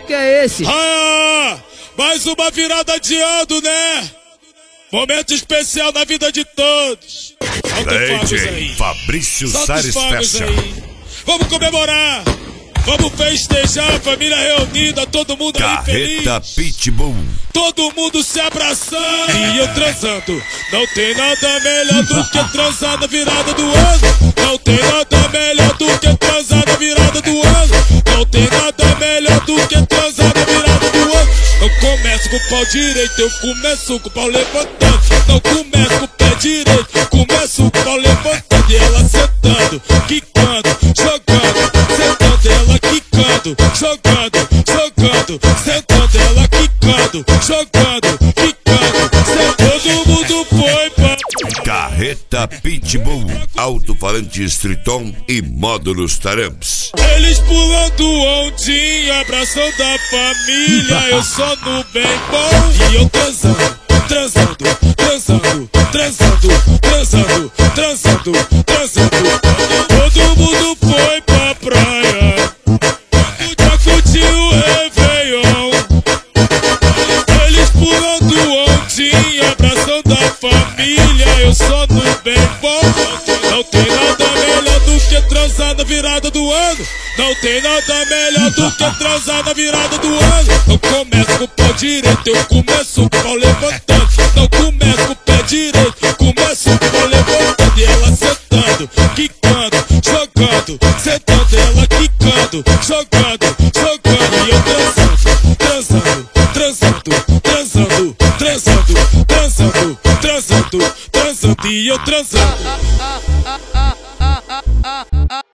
Que é esse? Ah, mais uma virada de ano, né? Momento especial na vida de todos. DJ Fabrício Salles Fecha. Vamos comemorar. Vamos festejar, família reunida, todo mundo aí feliz. Carreta Pitbull. Todo mundo se abraçando e eu transando. Não tem nada melhor do que transar na virada do ano. Não tem nada melhor do que transar na virada do ano. Não tem nada melhor do que transar na virada do ano. Eu começo com o pau direito, eu começo com o pau levantando. Não começo com o pé direito, começo com o pau levantando. E ela sentando, quicando, jogando, sentando, ela quicando, jogando, jogando, sentando, ela quicando, jogando, quicando, sentando. Todo mundo foi pra Carreta Pitbull, alto-falante Striton e módulos Taramps. eles pulando ondinha, abraçando a família. Eu só no bem bom e eu transando, transando, transando, transando, transando, transando, transando. Todo mundo foi pra praia pra curtir o Réveillon. Eles pulando ondinha, abraçando a família. Eu só no bem bom. Não tem nada melhor do que transar na virada do ano. Não tem nada melhor do que transar na virada do ano. Eu começo com o pau direito, eu começo com o pau levantando. Não começo com o pé direito, começo com o pau levantando. E ela sentando, quicando, jogando, sentando, ela quicando, jogando, jogando. E eu transando, transando, transando, transando, transando, transando, transando, transando. E eu transando.